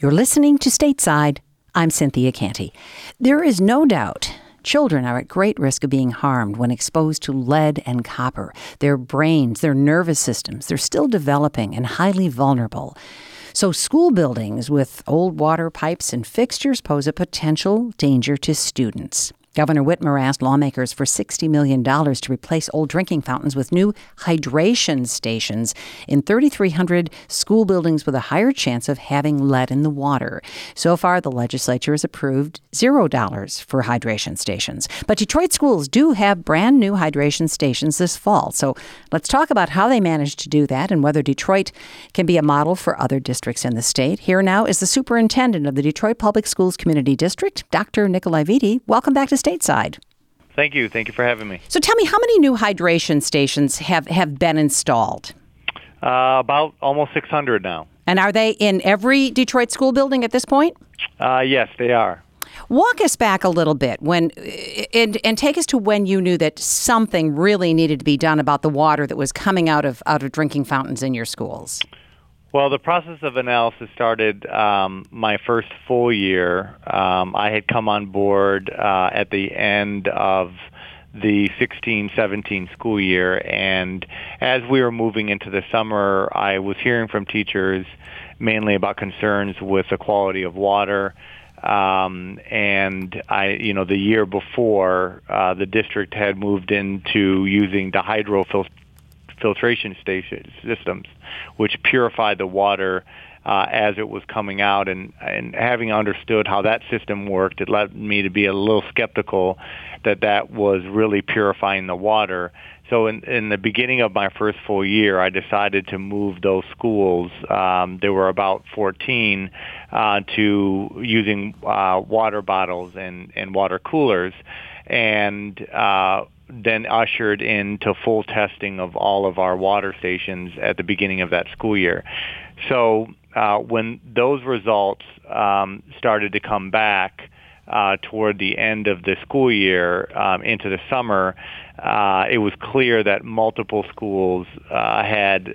You're listening to Stateside. I'm Cynthia Canty. There is no doubt children are at great risk of being harmed when exposed to lead and copper. Their brains, their nervous systems, they're still developing and highly vulnerable. So school buildings with old water pipes and fixtures pose a potential danger to students. Governor Whitmer asked lawmakers for $60 million to replace old drinking fountains with new hydration stations in 3,300 school buildings with a higher chance of having lead in the water. So far, the legislature has approved $0 for hydration stations. But Detroit schools do have brand new hydration stations this fall. So let's talk about how they managed to do that and whether Detroit can be a model for other districts in the state. Here now is the superintendent of the Detroit Public Schools Community District, Dr. Nikolai Vitti. Welcome back to Stateside. Thank you. Thank you for having me. So tell me, how many new hydration stations have been installed? About almost 600 now. And are they in every Detroit school building at this point? Yes, they are. Walk us back a little bit and take us to when you knew that something really needed to be done about the water that was coming out of drinking fountains in your schools. Well, the process of analysis started my first full year. I had come on board at the end of the 16-17 school year, and as we were moving into the summer, I was hearing from teachers mainly about concerns with the quality of water. And the year before, the district had moved into using the filtration station systems, which purified the water as it was coming out. And having understood how that system worked, it led me to be a little skeptical that was really purifying the water. So in the beginning of my first full year, I decided to move those schools, there were about 14, to using water bottles and water coolers, and then ushered into full testing of all of our water stations at the beginning of that school year. So when those results started to come back toward the end of the school year into the summer, it was clear that multiple schools had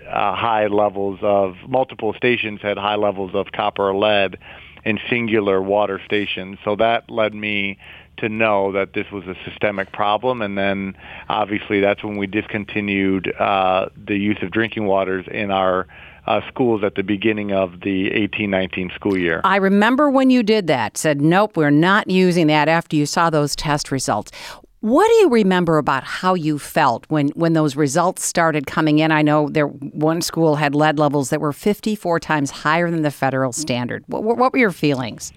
multiple stations had high levels of copper or lead in singular water stations. So that led me to know that this was a systemic problem, and then obviously that's when we discontinued the use of drinking waters in our schools at the beginning of the 18-19 school year. I remember when you did that, said, nope, we're not using that after you saw those test results. What do you remember about how you felt when those results started coming in? I know one school had lead levels that were 54 times higher than the federal standard. What were your feelings?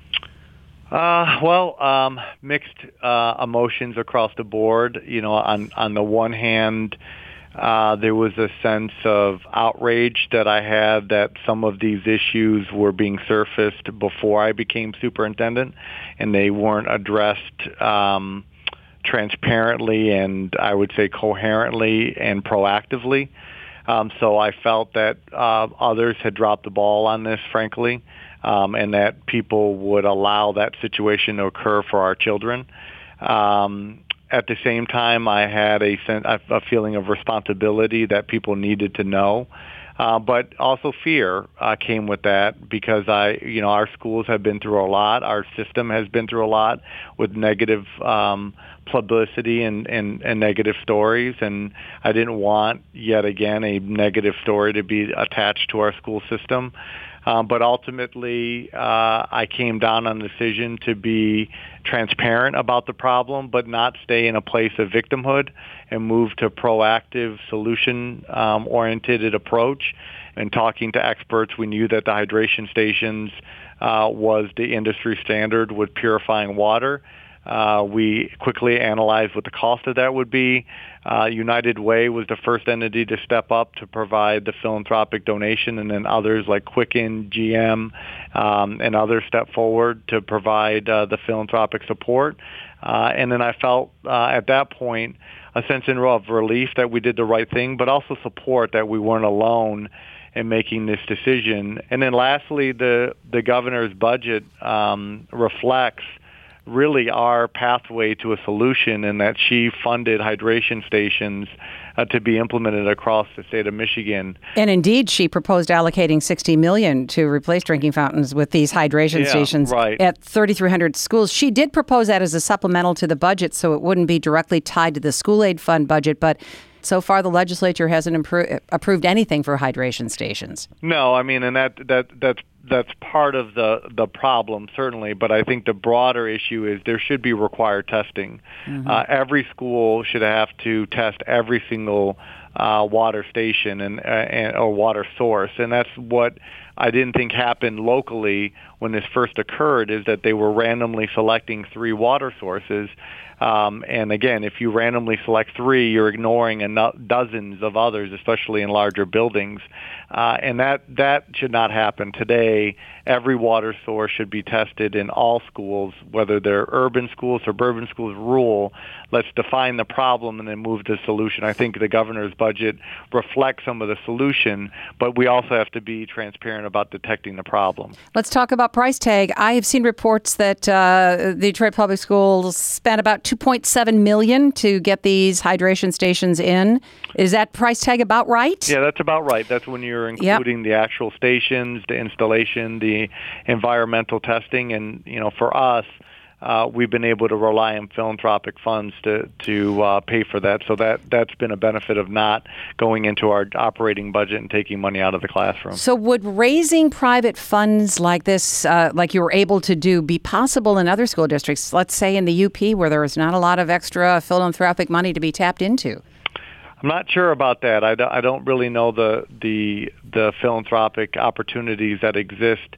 Mixed emotions across the board. You know, on the one hand, there was a sense of outrage that I had that some of these issues were being surfaced before I became superintendent, and they weren't addressed transparently and I would say coherently and proactively. So I felt that others had dropped the ball on this, frankly. And that people would allow that situation to occur for our children. At the same time, I had a feeling of responsibility that people needed to know, but also fear came with that because our schools have been through a lot, our system has been through a lot with negative publicity and negative stories, and I didn't want yet again a negative story to be attached to our school system. But ultimately, I came down on the decision to be transparent about the problem, but not stay in a place of victimhood and move to proactive, solution-oriented approach. And talking to experts, we knew that the hydration stations was the industry standard with purifying water. We quickly analyzed what the cost of that would be. United Way was the first entity to step up to provide the philanthropic donation, and then others like Quicken, GM, and others stepped forward to provide the philanthropic support. And then I felt at that point a sense of relief that we did the right thing, but also support that we weren't alone in making this decision. And then lastly, the governor's budget reflects really our pathway to a solution, and that she funded hydration stations to be implemented across the state of Michigan. And indeed, she proposed allocating $60 million to replace drinking fountains with these hydration stations at 3,300 schools. She did propose that as a supplemental to the budget, so it wouldn't be directly tied to the school aid fund budget, but so far the legislature hasn't approved anything for hydration stations. No, I mean, and that's part of the problem, certainly, but I think the broader issue is there should be required testing. Every school should have to test every single water station and or water source, and that's what I didn't think happened locally when this first occurred, is that they were randomly selecting 3 water sources. And again, if you randomly select 3, you're ignoring dozens of others, especially in larger buildings. And that should not happen. Today, every water source should be tested in all schools, whether they're urban schools, suburban schools, rural. Let's define the problem and then move to the solution. I think the governor's budget reflects some of the solution, but we also have to be transparent about detecting the problem. Let's talk about price tag. I have seen reports that the Detroit Public Schools spent about $2.7 million to get these hydration stations in. Is that price tag about right? Yeah, that's about right. That's when you're including the actual stations, the installation, the environmental testing, and for us, we've been able to rely on philanthropic funds to pay for that. So that's been a benefit of not going into our operating budget and taking money out of the classroom. So would raising private funds like this, like you were able to do, be possible in other school districts, let's say in the UP, where there is not a lot of extra philanthropic money to be tapped into? I'm not sure about that. I don't really know the philanthropic opportunities that exist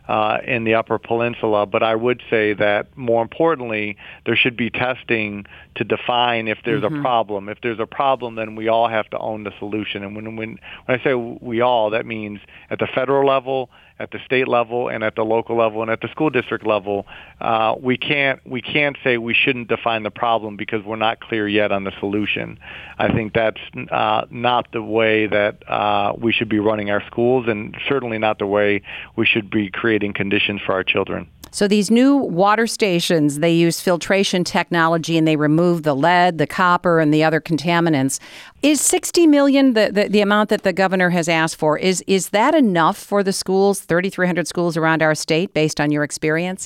in the Upper Peninsula, but I would say that more importantly, there should be testing to define if there's a problem. If there's a problem, then we all have to own the solution. And when I say we all, that means at the federal level, at the state level, and at the local level, and at the school district level. We can't say we shouldn't define the problem because we're not clear yet on the solution. I think that's not the way that we should be running our schools, and certainly not the way we should be creating conditions for our children. So these new water stations, they use filtration technology and they remove the lead, the copper, and the other contaminants. Is $60 million the amount that the governor has asked for? Is that enough for the schools, 3,300 schools around our state, based on your experience?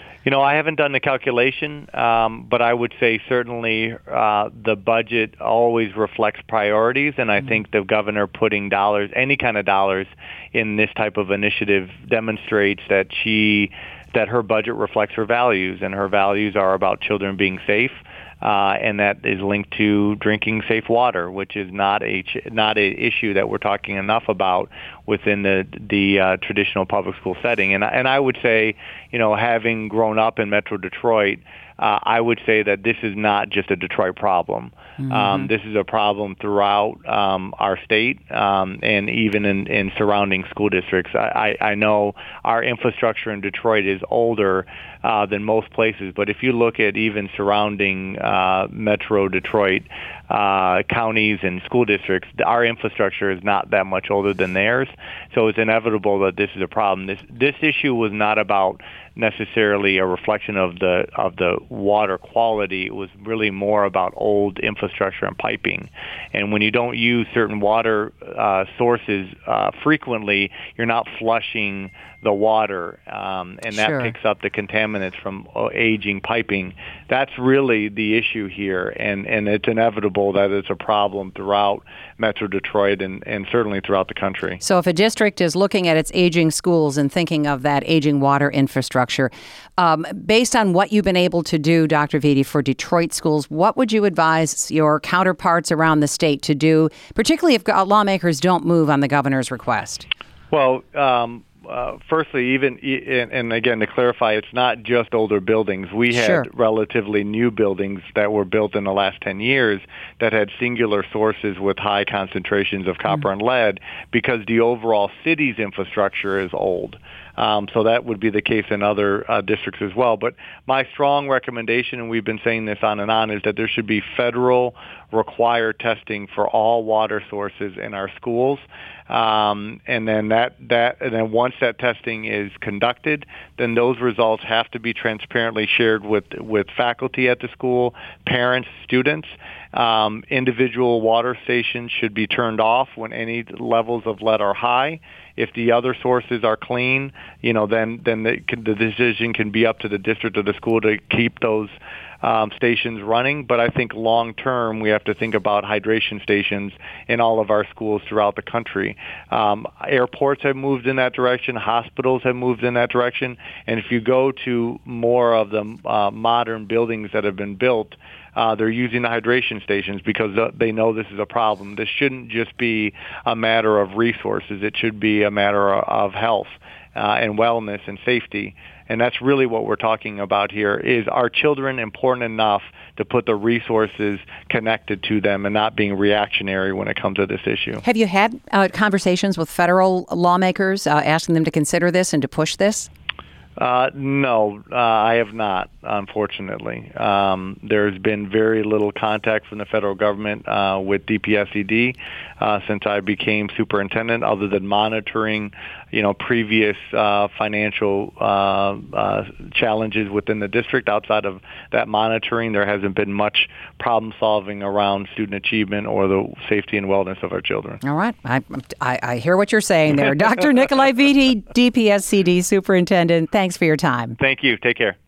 I haven't done the calculation, but I would say certainly the budget always reflects priorities, and I think the governor putting dollars, any kind of dollars, in this type of initiative demonstrates that her budget reflects her values, and her values are about children being safe, and that is linked to drinking safe water, which is not an issue that we're talking enough about within the traditional public school setting. And I would say, having grown up in Metro Detroit, I would say that this is not just a Detroit problem. This is a problem throughout our state and even in surrounding school districts. I know our infrastructure in Detroit is older than most places, but if you look at even surrounding Metro Detroit counties and school districts, our infrastructure is not that much older than theirs. So it's inevitable that this is a problem. This issue was not about necessarily a reflection of the water quality. It was really more about old infrastructure and piping. And when you don't use certain water sources frequently, you're not flushing the water, and that picks up the contaminants from aging piping. That's really the issue here, and it's inevitable that it's a problem throughout Metro Detroit and certainly throughout the country. So if a district is looking at its aging schools and thinking of that aging water infrastructure, based on what you've been able to do, Dr. Vitti, for Detroit schools, what would you advise your counterparts around the state to do, particularly if lawmakers don't move on the governor's request? Well, firstly, and again, to clarify, it's not just older buildings. We had relatively new buildings that were built in the last 10 years that had singular sources with high concentrations of copper and lead because the overall city's infrastructure is old. So that would be the case in other districts as well. But my strong recommendation, and we've been saying this on and on, is that there should be federal required testing for all water sources in our schools. And then once that testing is conducted, then those results have to be transparently shared with faculty at the school, parents, students. Individual water stations should be turned off when any levels of lead are high. If the other sources are clean, then the decision can be up to the district or the school to keep those stations running. But I think long term, we have to think about hydration stations in all of our schools throughout the country. Airports have moved in that direction. Hospitals have moved in that direction. And if you go to more of the modern buildings that have been built, they're using the hydration stations because they know this is a problem. This shouldn't just be a matter of resources. It should be a matter of health and wellness and safety. And that's really what we're talking about here. Is our children important enough to put the resources connected to them and not being reactionary when it comes to this issue? Have you had conversations with federal lawmakers asking them to consider this and to push this? No, I have not, unfortunately. There's been very little contact from the federal government with DPSCD since I became superintendent, other than monitoring, previous financial challenges within the district. Outside of that monitoring, there hasn't been much problem solving around student achievement or the safety and wellness of our children. All right. I hear what you're saying there. Dr. Nikolai Vitti, DPSCD superintendent. Thanks for your time. Thank you. Take care.